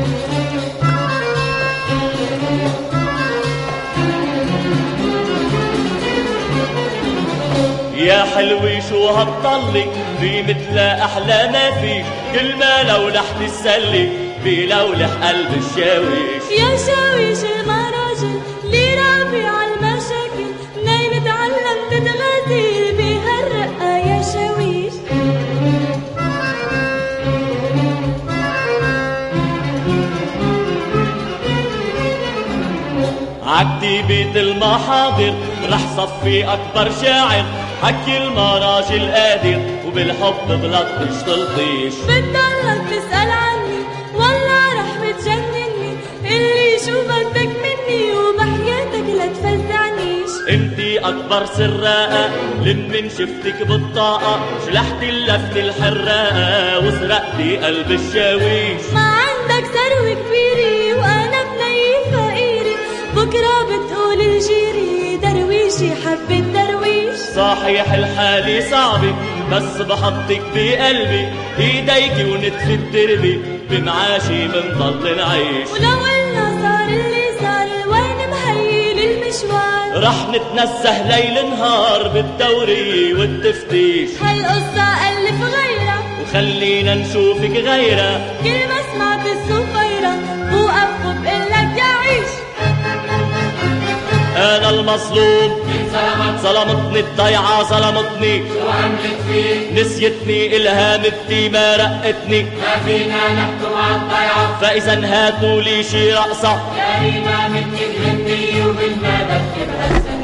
يا حلوي شو هتطلي في مثل احلى ما فيك، كل ما لولح تسلي بلولح قلب الشاويش. يا شاويش المراجل اللي رافع عالمشاكل، منين تعلمت تغازل بهالرقة يا شاويش. عكتيبة المحاضر رح صفي اكبر شاعر، حكي المراجل قادر وبالحب بلطش تلطيش. بتضلك تسأل عني والله رح بتجنني، اللي شو بدك مني وبحياتك لا تفزعنيش. انتي اكبر سراقة لمن شفتك بالطاقة، شلحتي اللفت الحراقة وسرقتي قلب الشاويش. ما عندك ثروة كبيرة وانا بنية فقيرة، بكرة بتقول الجيري درويشي حبة درويش. صحيح الحالي صعبة بس بحطك بقلبي، ايديكي ونتف الدربي بمعاشي منضل نعيش. ولو قلنا صار اللي صار وين مهيل المشوار، رح نتنزه ليل نهار بالدوري والتفتيش. هالقصة ألف غيرها وخلينا نشوفك غيرها، كل ما سمعت الصفيرة بوقف وبقلك يا عيش. أنا المظلوم ظلمتني الضيعة ظلمتني، شو عملت فيك؟ نسيتني إلهامتي ما رقتني، ما فينا نحكم عالضيعة، فإذا هاتوا لي شي رقصة يا ريما منك غني ومن ما بكي بهالسنة.